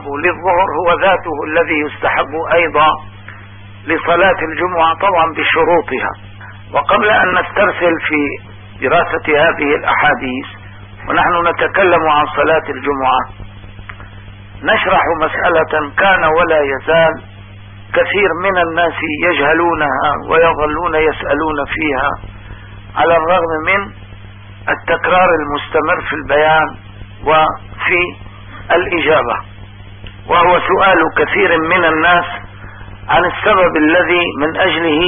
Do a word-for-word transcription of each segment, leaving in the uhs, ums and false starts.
يستحب للظهر هو ذاته الذي يستحب أيضا لصلاة الجمعة، طبعا بشروطها. وقبل أن نسترسل في دراسة هذه الأحاديث ونحن نتكلم عن صلاة الجمعة، نشرح مسألة كان ولا يزال كثير من الناس يجهلونها ويظلون يسألون فيها على الرغم من التكرار المستمر في البيان وفي الإجابة، وهو سؤال كثير من الناس عن السبب الذي من أجله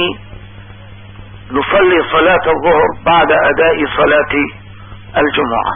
نصلي صلاة الظهر بعد أداء صلاة الجمعة.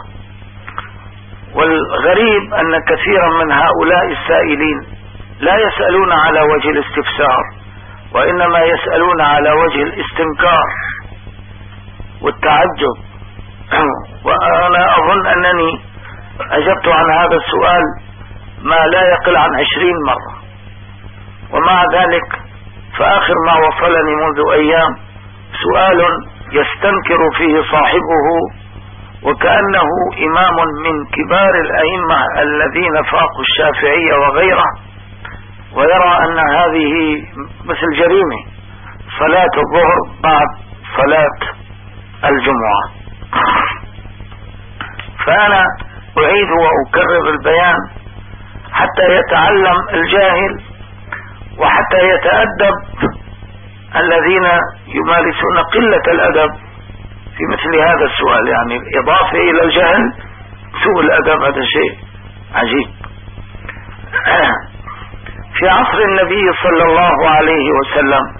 والغريب أن كثيرا من هؤلاء السائلين لا يسألون على وجه الاستفسار، وإنما يسألون على وجه الاستنكار والتعجب. وأنا أظن أنني أجبت عن هذا السؤال ما لا يقل عن عشرين مرة، ومع ذلك فآخر ما وصلني منذ أيام سؤال يستنكر فيه صاحبه وكأنه إمام من كبار الأئمة الذين فاقوا الشافعية وغيره، ويرى أن هذه مثل جريمة صلاة الظهر بعد صلاة الجمعة. فأنا أعيد وأكرر البيان حتى يتعلم الجاهل وحتى يتأدب الذين يمارسون قلة الأدب في مثل هذا السؤال. يعني الإضافة إلى الجهل سوء الأدب، هذا شيء عجيب. في عصر النبي صلى الله عليه وسلم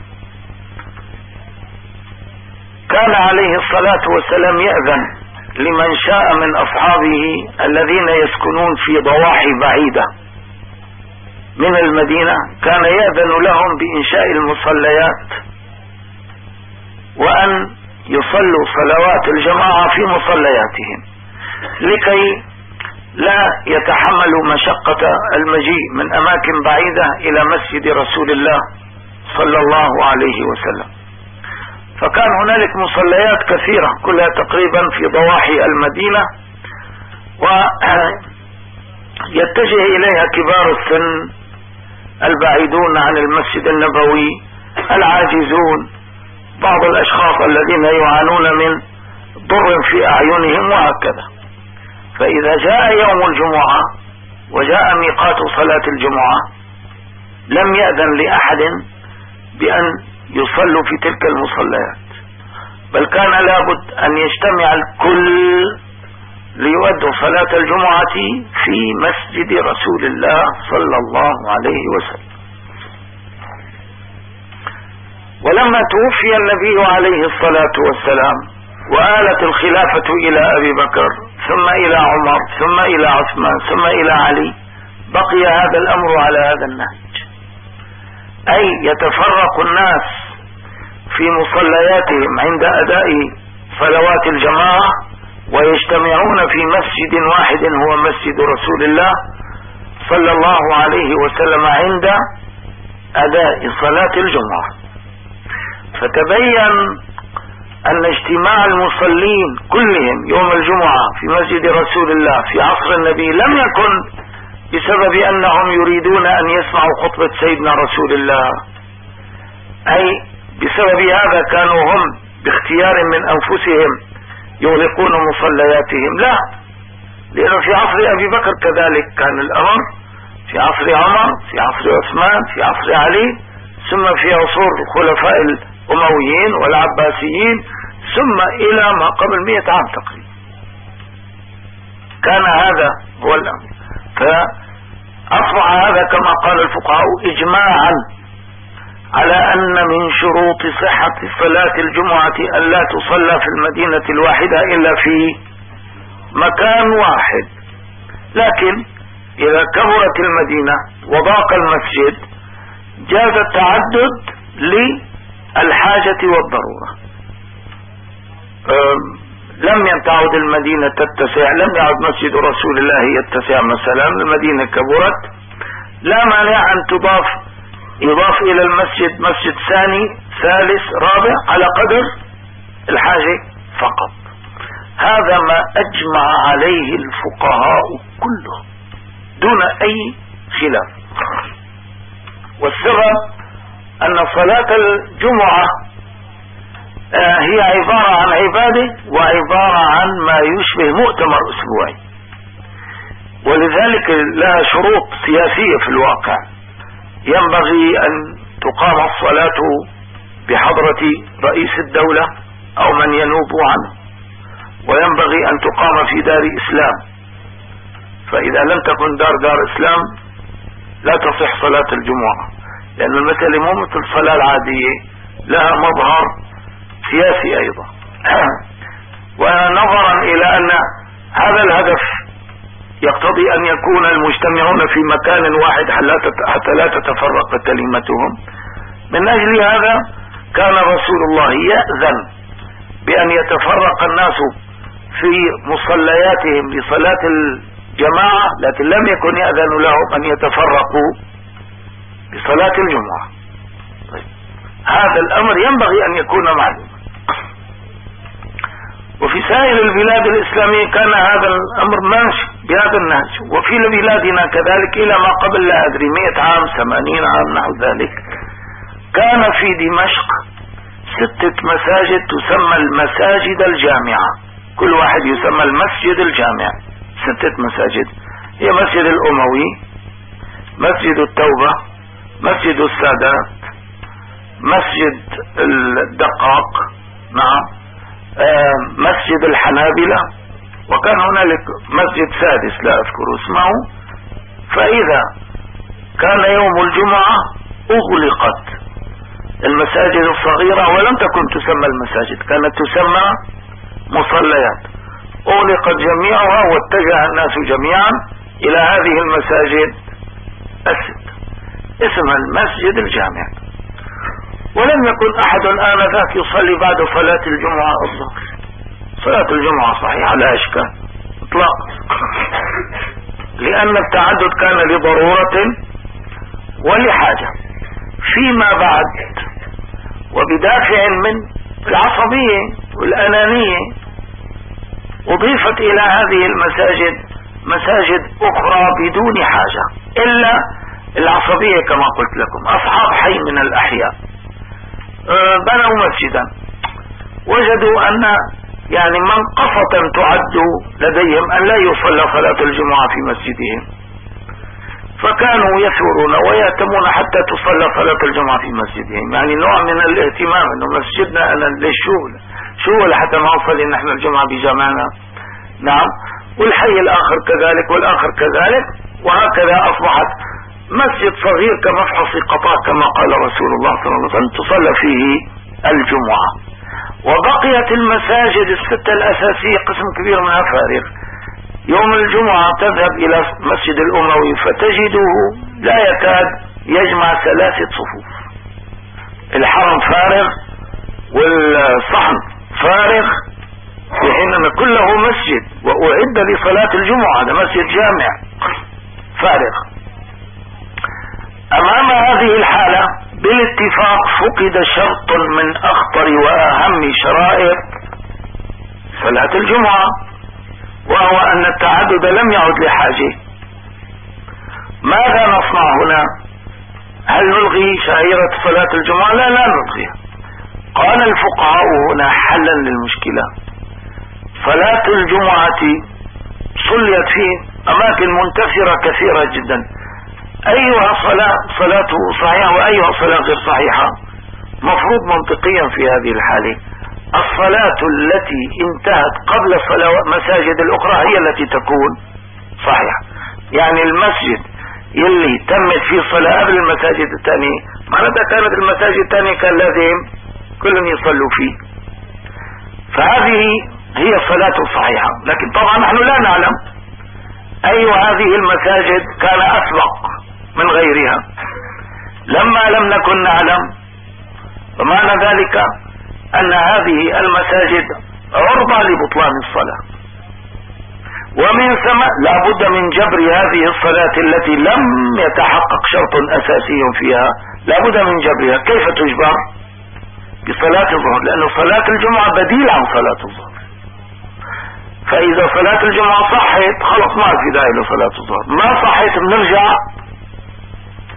كان عليه الصلاة والسلام يأذن لمن شاء من أصحابه الذين يسكنون في ضواحي بعيدة من المدينة، كان يأذن لهم بإنشاء المصليات وأن يصلوا صلوات الجماعة في مصلياتهم لكي لا يتحملوا مشقة المجيء من أماكن بعيدة إلى مسجد رسول الله صلى الله عليه وسلم. فكان هنالك مصليات كثيرة كلها تقريبا في ضواحي المدينة، ويتجه إليها كبار السن البعيدون عن المسجد النبوي، العاجزون، بعض الأشخاص الذين يعانون من ضر في أعينهم وهكذا. فإذا جاء يوم الجمعة وجاء ميقات صلاة الجمعة لم يأذن لأحد بأن يصلوا في تلك المصليات، بل كان لابد أن يجتمع الكل ليؤدوا صلاة الجمعة في مسجد رسول الله صلى الله عليه وسلم. ولما توفي النبي عليه الصلاة والسلام وآلت الخلافة إلى أبي بكر ثم إلى عمر ثم إلى عثمان ثم إلى علي، بقي هذا الأمر على هذا النهج، أي يتفرق الناس في مصلياتهم عند أداء صلوات الجماعة ويجتمعون في مسجد واحد هو مسجد رسول الله صلى الله عليه وسلم عند أداء صلاة الجمعة. فتبين أن اجتماع المصلين كلهم يوم الجمعة في مسجد رسول الله في عصر النبي لم يكن بسبب أنهم يريدون أن يسمعوا خطبة سيدنا رسول الله، أي بسبب هذا كانوا هم باختيار من أنفسهم يغلقون مصلياتهم، لا، لأنه في عصر أبي بكر كذلك كان الأمر، في عصر عمر، في عصر عثمان، في عصر علي، ثم في عصور الخلفاء الأمويين والعباسيين، ثم إلى ما قبل مئة عام تقريبا كان هذا هو الأمر. فأصبح هذا كما قال الفقهاء إجماعا على أن من شروط صحة صلاة الجمعة أن لا تصلى في المدينة الواحدة إلا في مكان واحد. لكن إذا كبرت المدينة وضاق المسجد جاز التعدد للحاجة والضرورة. لم يتعد المدينة تتسع، لم يعد مسجد رسول الله يتسع مثلا، المدينة كبرت، لا مانع أن تضاف يضاف إلى المسجد مسجد ثاني ثالث رابع على قدر الحاجة فقط. هذا ما أجمع عليه الفقهاء كلهم دون أي خلاف. والسبب أن صلاة الجمعة هي عبارة عن عبادة وعبارة عن ما يشبه مؤتمر أسبوعي، ولذلك لها شروط سياسية في الواقع. ينبغي أن تقام الصلاة بحضرة رئيس الدولة أو من ينوب عنه، وينبغي أن تقام في دار إسلام، فإذا لم تكن دار دار إسلام لا تصح صلاة الجمعة، لأن المسألة مو مثل الصلاة العادية، لها مظهر سياسي أيضا. ونظرا إلى أن هذا الهدف يقتضي أن يكون المجتمعون في مكان واحد حتى لا تتفرق كلمتهم، من أجل هذا كان رسول الله يأذن بأن يتفرق الناس في مصلياتهم لصلاة الجماعة، لكن لم يكن يأذن لهم أن يتفرقوا لصلاة الجمعة. طيب. هذا الأمر ينبغي أن يكون معلوما. وفي سائر البلاد الإسلامية كان هذا الأمر ماشي بهذا النهج، وفي بلادنا كذلك إلى ما قبل لا أدري مئة عام ثمانين عام نحو ذلك. كان في دمشق ستة مساجد تسمى المساجد الجامعة، كل واحد يسمى المسجد الجامع. ستة مساجد هي مسجد الأموي، مسجد التوبة، مسجد السادات، مسجد الدقاق، نعم، آه مسجد الحنابلة، وكان هنالك مسجد سادس لا أذكر اسمه. فإذا كان يوم الجمعة أغلقت المساجد الصغيرة، ولم تكن تسمى المساجد، كانت تسمى مصليات، أغلقت جميعها واتجه الناس جميعا إلى هذه المساجد الست اسمها المسجد الجامع. ولم يكن أحد آنذاك يصلي بعد صلاة الجمعة الظهر. صلاة الجمعة صحيحة لا إشكال إطلاقا، لأن التعدد كان لضرورة ولحاجة. فيما بعد وبدافع من العصبية والأنانية أضيفت إلى هذه المساجد مساجد أخرى بدون حاجة، إلا العصبية كما قلت لكم. أصحاب حي من الأحياء بنوا مسجدا، وجدوا أن يعني منقصة تعد لديهم أن لا يصلى صلاة الجمعة في مسجدهم، فكانوا يثورون ويهتمون حتى تصلى صلاة الجمعة في مسجدهم، يعني نوع من الاهتمام انه مسجدنا انا ليش شو شو لحتى ما نصلي نحن الجمعة بجمعنا. نعم. والحي الاخر كذلك والاخر كذلك، وهكذا اصبحت مسجد صغير كمفحص قطاع كما قال رسول الله صلى الله عليه وسلم تصلى فيه الجمعة. وبقيت المساجد الستة الاساسية قسم كبير منها فارغ. يوم الجمعة تذهب إلى مسجد الأموي فتجده لا يكاد يجمع ثلاثة صفوف، الحرم فارغ والصحن فارغ، في حين أن كله مسجد وأعد لصلاة الجمعة، هذا مسجد جامع فارغ. أمام هذه الحالة بالاتفاق فقد شرط من أخطر وأهم شرائط صلاة الجمعة، وهو أن التعدد لم يعد لحاجة. ماذا نصنع هنا؟ هل نلغي شعيرة صلاة الجمعة؟ لا لا نلغيها. قال الفقهاء هنا حلا للمشكلة: صلاة الجمعة صليت في أماكن منتشرة كثيرة جدا، أيها صلاة صلاته صحيحة وأيها صلاة غير صحيحة. مفروض منطقيا في هذه الحالة الصلاة التي انتهت قبل صلاة مساجد الأخرى هي التي تكون صحيحة. يعني المسجد يلي تمت فيه صلاة قبل المساجد الثانية معناتها كانت المساجد الثانية كان لازم كلهم يصلوا فيه، فهذه هي الصلاة الصحيحة. لكن طبعا نحن لا نعلم أي هذه المساجد كان أسبق من غيرها. لما لم نكن نعلم فمعنى ذلك أن هذه المساجد عرضة لبطلان الصلاة، ومن ثم لا بد من جبر هذه الصلاة التي لم يتحقق شرط أساسي فيها، لا بد من جبرها. كيف تجبر؟ بصلاة الظهر، لأن صلاة الجمعة بديل عن صلاة الظهر. فإذا صلاة الجمعة صحت خلص ما في داعي لصلاة الظهر، ما صحت بنرجع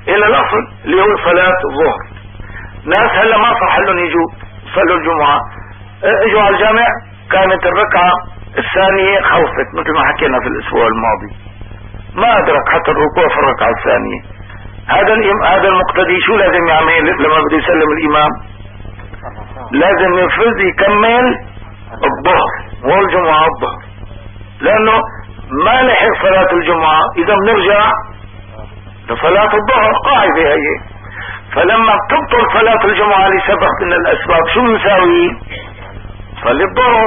الى الاصل اللي هو صلاة الظهر. ناس هلا ما صح لهم يجوا يصلوا الجمعة، اجوا على الجامع كانت الركعة الثانية خوفت مثل ما حكينا في الاسبوع الماضي، ما ادرك حتى الركوع في الركعة الثانية. هذا هذا المقتدي شو لازم يعمل لما بده يسلم الامام؟ لازم يفرض يكمل الظهر والجمعة الظهر، لانه ما لحق صلاة الجمعة. اذا بنرجع لصلاة الظهر قاعدة هي، فلما تبطل صلاة الجمعة لسبب من الاسباب شو نساوي؟ صلي الظهر.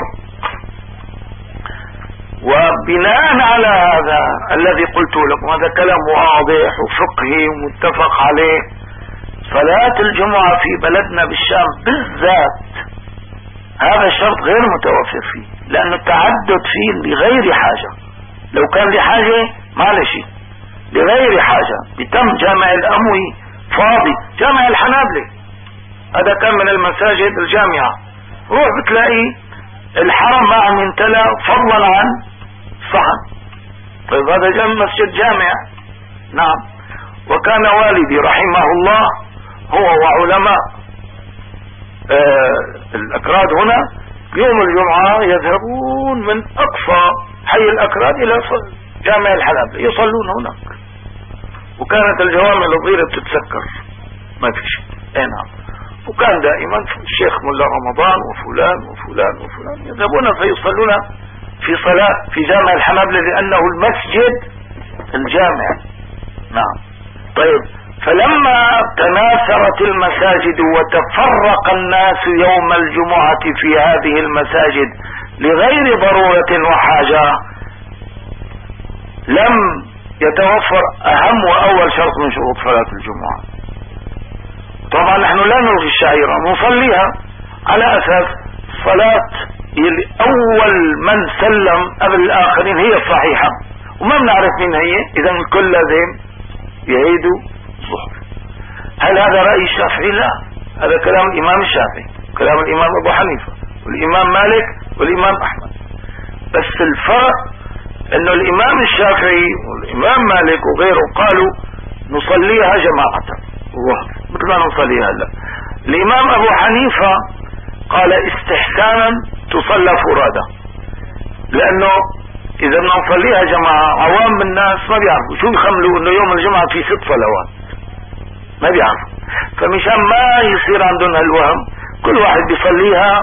وبناء على هذا الذي قلت لكم، هذا كلام واضح وفقهي ومتفق عليه، صلاة الجمعة في بلدنا بالشام بالذات هذا الشرط غير متوفر فيه، لأن التعدد فيه لغير حاجة. لو كان لحاجة ما شيء، لغير حاجة بتم جامع الأموي فاضي، جامع الحنابلة هذا كان من المساجد الجامعة، روح بتلاقي الحرم ما عم يمتلأ فضلا عن صحن. طيب هذا جامع مسجد جامع. نعم. وكان والدي رحمه الله هو وعلماء آه الأكراد هنا يوم الجمعة يذهبون من أقصى حي الأكراد إلى جامع الحنابلة يصلون هناك، وكانت الجوامع الصغيرة بتتسكر ما في شيء. اي نعم. وكان دائما الشيخ ملا رمضان وفلان وفلان وفلان يذهبون فيصلون في صلاة في جامع الحنابلة لأنه المسجد الجامع. نعم. طيب فلما تناثرت المساجد وتفرق الناس يوم الجمعة في هذه المساجد لغير ضرورة وحاجة، لم يتوفر أهم وأول شرط من شروط صلاة الجمعة. طبعا نحن لا نلغي الشعيرة، نصليها على أساس صلاة أول من سلم قبل الآخرين هي الصحيحة، وما بنعرف مين هي، إذا الكل لازم يعيدوا الظهر. هل هذا رأي الشافعي؟ لا، هذا كلام الإمام الشافعي، كلام الإمام أبو حنيفة والإمام مالك والإمام أحمد. بس الفرق إنه الإمام الشافعي والإمام مالك وغيره قالوا نصليها جماعة الظهر مثل ما نصليها هلا. الإمام أبو حنيفة قال استحسانا تصلى فرادى، لأنه إذا بدنا نصليها جماعة عوام الناس ما بيعرفوا شو بيخملوا إنه يوم الجمعة في ست صلوات، ما بيعرفوا، فمشان ما يصير عندهم هالوهم كل واحد بيصليها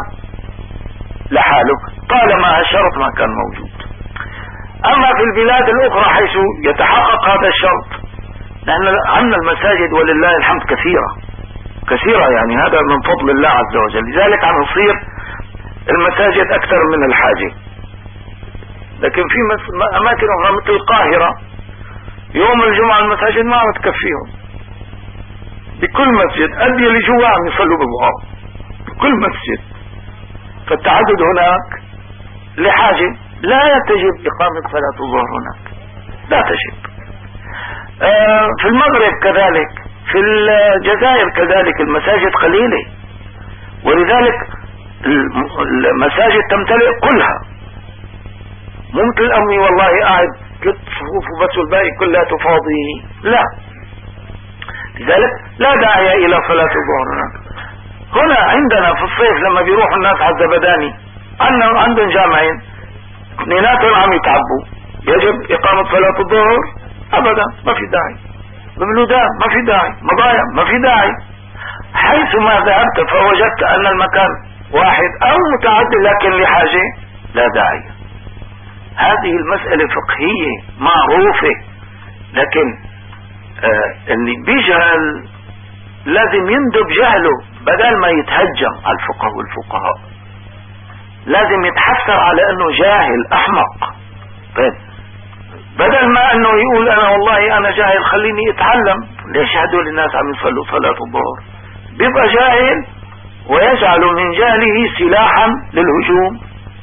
لحاله طالما هالشرط ما كان موجود. أما في البلاد الأخرى حيث يتحقق هذا الشرط، نحن عندنا المساجد ولله الحمد كثيرة كثيرة، يعني هذا من فضل الله عز وجل، لذلك عم يصير المساجد أكثر من الحاجة. لكن في أماكن أخرى مثل القاهرة يوم الجمعة المساجد ما عم تكفيهم، بكل مسجد قد اللي جوا عم يصلوا ببعض بكل مسجد، فالتعدد هناك لحاجة لا تجب إقامة صلاة الظهر هناك، لا تجب. آه في المغرب كذلك، في الجزائر كذلك المساجد قليلة، ولذلك المساجد تمتلئ كلها، ممكن الأمي والله قاعد ثلاث صفوف وبس والباقي كلها تفاضي، لا، لذلك لا داعي إلى صلاة الظهر هناك. هنا عندنا في الصيف لما بيروحوا الناس على الزبداني عندهم جامعين اثنيناتهم عم يتعبوا، يجب إقامة صلاة الظهر؟ أبدا، ما في داعي. ببلودان ما في داعي، مضايا ما في داعي. حيث ما ذهبت فوجدت أن المكان واحد أو متعدد لكن لحاجة لا داعي. هذه المسألة فقهية معروفة، لكن آه اللي بيجهل لازم يندب جهله بدل ما يتهجم على الفقه والفقهاء، لازم يتحسر على انه جاهل احمق. طيب بدل ما انه يقول انا والله انا جاهل خليني اتعلم، ليش هدول الناس عم يصلوا صلاة الظهر؟ بيبقى جاهل ويجعل من جهله سلاحا للهجوم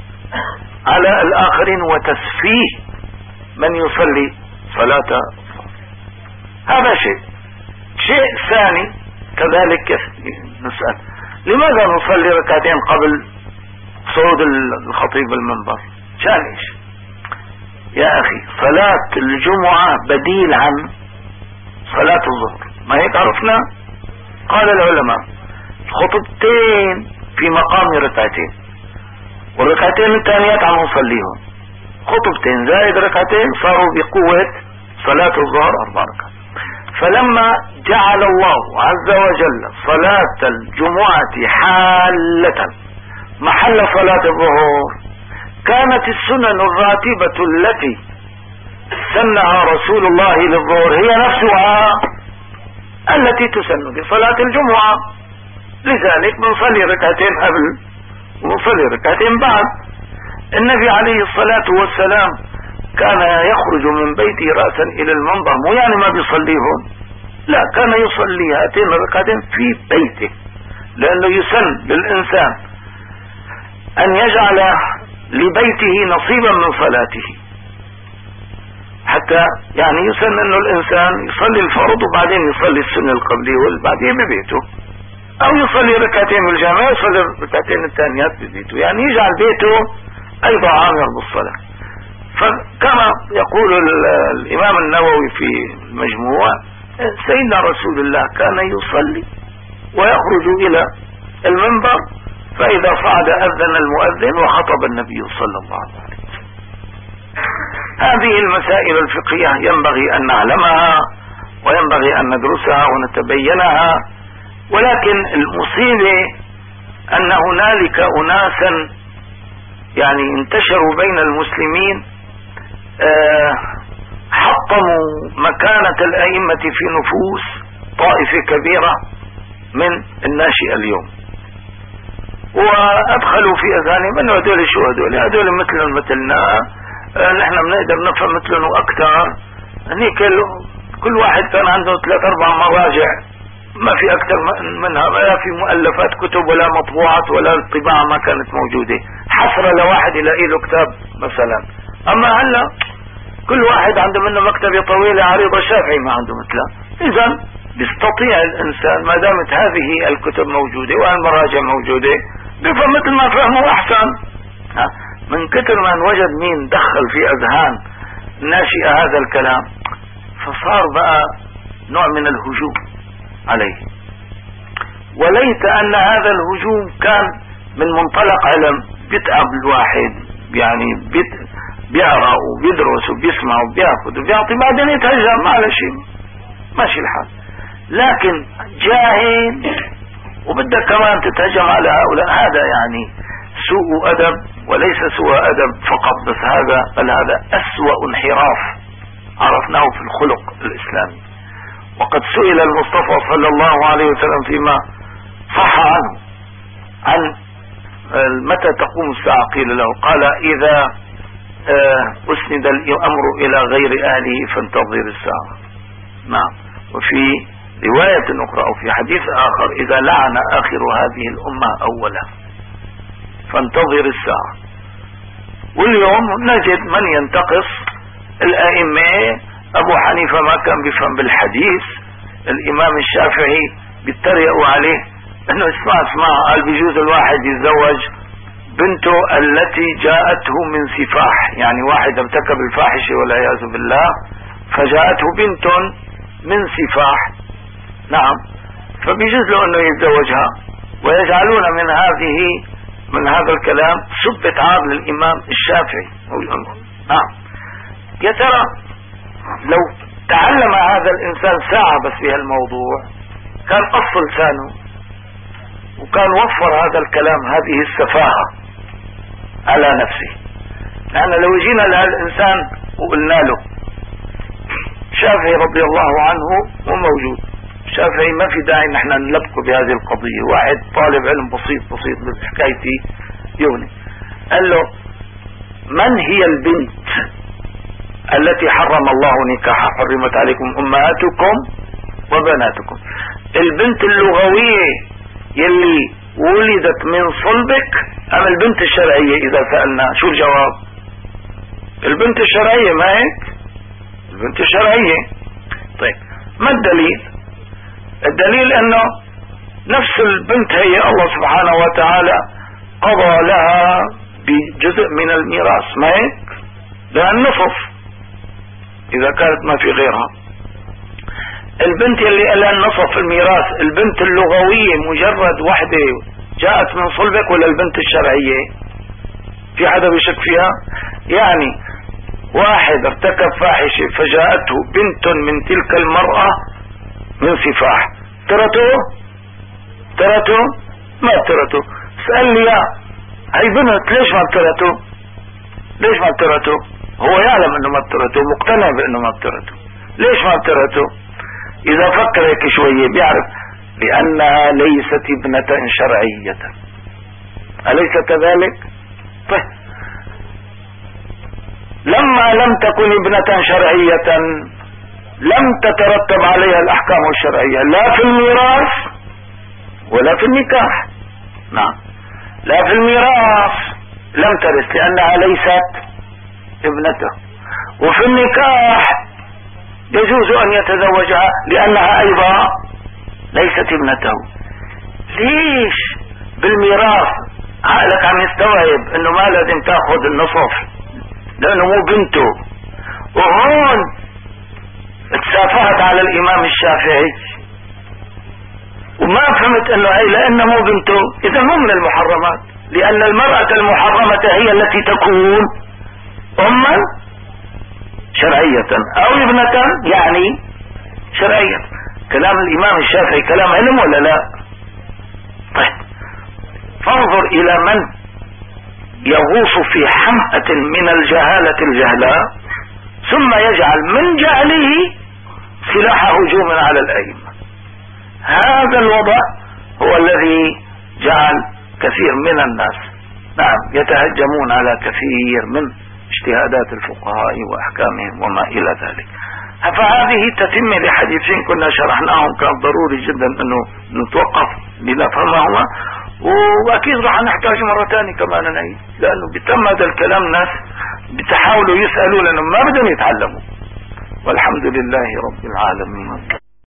على الآخرين وتسفيه من يصلي صلاة الظهر. هذا شيء. شيء ثاني كذلك نسأل لماذا نصلي ركعتين قبل صعود الخطيب المنبر؟ شان ايش؟ يا اخي صلاة الجمعة بديل عن صلاة الظهر، ما هيك عرفنا؟ قال العلماء خطبتين في مقام ركعتين، والركعتين الثانيات عم نصليهم، خطبتين زائد ركعتين صاروا بقوة صلاة الظهر أربع ركعات. فلما جعل الله عز وجل صلاة الجمعة حالة محل صلاة الظهر، كانت السنن الراتبة التي سنها رسول الله للظهر هي نفسها التي تسن بصلاة الجمعة. لذلك بنصلي ركعتين قبل ونصلي ركعتين بعد. النبي عليه الصلاة والسلام كان يخرج من بيته رأسا إلى المنبر، مو يعني ما بيصليهم، لا، كان يصلي هاتين الركعتين في بيته، لأنه يسن للإنسان أن يجعل لبيته نصيبا من صلاته، حتى يعني يسن أنه الإنسان يصلي الفرض وبعدين يصلي السنة القبلية والبعدين ببيته، أو يصلي ركعتين بالجامع يصلي ركعتين الثانيات ببيته، يعني يجعل بيته أيضا عامر بالصلاة. فكما يقول الإمام النووي في المجموع، سيدنا رسول الله كان يصلي ويخرج إلى المنبر، فإذا صعد أذن المؤذن وخطب النبي صلى الله عليه وسلم. هذه المسائل الفقهية ينبغي أن نعلمها وينبغي أن ندرسها ونتبينها، ولكن المصيبة أن هنالك أناسا يعني انتشروا بين المسلمين أه حطموا مكانة الأئمة في نفوس طائفة كبيرة من الناشئة اليوم، وأدخلوا في أذهانهم أنه هدول شو هدول هدول مثلنا مثلنا، أه نحن بنقدر نفهم مثلنا وأكثر. هنيك كل واحد كان عنده ثلاث أربع مراجع، ما في أكثر منها، لا في مؤلفات كتب ولا مطبوعات ولا الطباعة ما كانت موجودة، حسرة لواحد يلاقي له كتاب مثلا. أما هلا كل واحد عنده منه مكتبة طويلة عريضة، شافعي ما عنده مثلها. إذا بيستطيع الإنسان ما دامت هذه الكتب موجودة والمراجع موجودة بيفهم مثل ما فهمه أحسن. من كتر ما وجد مين دخل في أذهان الناشئة هذا الكلام، فصار بقى نوع من الهجوم عليه. وليت أن هذا الهجوم كان من منطلق علم، بيتعب الواحد يعني بيت بيقرأ وبيدرس وبيسمع وبياخد وبيعطي، بعدين يتهجم على شيء ماشي الحال. لكن جاهل وبدك كمان تتهجم على هؤلاء، هذا يعني سوء أدب، وليس سوء أدب فقط، بس هذا بل هذا أسوأ انحراف عرفناه في الخلق الإسلامي. وقد سئل المصطفى صلى الله عليه وسلم فيما صح عنه عن متى تقوم الساعة، قيل له قال إذا أسند الأمر إلى غير أهله فانتظر الساعة. نعم. وفي رواية أخرى أو في حديث آخر إذا لعن آخر هذه الأمة أولا فانتظر الساعة. واليوم نجد من ينتقص الأئمة. أبو حنيفة ما كان بيفهم بالحديث، الإمام الشافعي بيتريقوا عليه أنه اسمع اسمع قال بيجوز الواحد يتزوج بنته التي جاءته من سفاح، يعني واحد ارتكب الفاحشة والعياذ بالله فجاءته بنت من سفاح، نعم، فبيجوز له أنه يتزوجها. ويجعلون من هذه من هذا الكلام سبة عار للإمام الشافعي. نعم. يا ترى لو تعلم هذا الإنسان ساعة بس في هالموضوع كان قص لسانه وكان وفر هذا الكلام، هذه السفاهة على نفسه. لأن لو جينا لهالإنسان وقلنا له شافعي رضي الله عنه وموجود، شافعي ما في داعي نحن نلبكه بهذه القضية، واحد طالب علم بسيط بسيط بحكايتي يوني، قال له من هي البنت التي حرم الله نكاحها؟ حرمت عليكم أمهاتكم وبناتكم. البنت اللغوية يلي ولدت من صلبك أم البنت الشرعية؟ إذا سألنا شو الجواب؟ البنت الشرعية، ما هيك؟ البنت الشرعية. طيب ما الدليل؟ الدليل أنه نفس البنت هي الله سبحانه وتعالى قضى لها بجزء من الميراث، ما هيك؟ لها النصف إذا كانت ما في غيرها. البنت اللي لها النصف في الميراث، البنت اللغوية مجرد وحدة جاءت من صلبك ولا البنت الشرعية؟ في حدا بيشك فيها؟ يعني واحد ارتكب فاحشة فجاءته بنت من تلك المرأة من سفاح، ترته؟ ترته؟ ما ترته. اسأل لي يا هاي بنت ليش ما ترته؟ ليش ما ترته؟ هو يعلم انه ما ترته، مقتنع بانه ما ترته. ليش ما ترته؟ اذا فكر هيك شوية بيعرف لانها ليست ابنة شرعية. أليس كذلك؟ طيب لما لم تكن ابنة شرعية لم تترتب عليها الأحكام الشرعية لا في الميراث ولا في النكاح. نعم، لا في الميراث لم ترث لأنها ليست ابنته، وفي النكاح يجوز أن يتزوجها لأنها أيضا ليست ابنته. ليش بالميراث عقلك عم يستوعب انه ما لازم تاخذ النصف لانه مو بنته، وهون تسافهت على الامام الشافعي وما فهمت انه هي لانه مو بنته اذا مو من المحرمات، لان المرأة المحرمة هي التي تكون اما شرعية او ابنة يعني شرعية. كلام الامام الشافعي كلام علم ولا لا؟ طيب فانظر الى من يغوص في حمأة من الجهالة الجهلاء ثم يجعل من جهله سلاح هجوم على الأئمة. هذا الوضع هو الذي جعل كثير من الناس نعم يتهجمون على كثير من اجتهادات الفقهاء وأحكامهم وما إلى ذلك. فهذه تتم لحديثين كنا شرحناهم، كان ضروري جدا انه نتوقف لنفهمهما، واكيد راح نحتاج مرة ثانية كمان نعيد، لانه بتم هذا الكلام ناس بتحاولوا يسألوا لانهم ما بدهم يتعلموا. والحمد لله رب العالمين.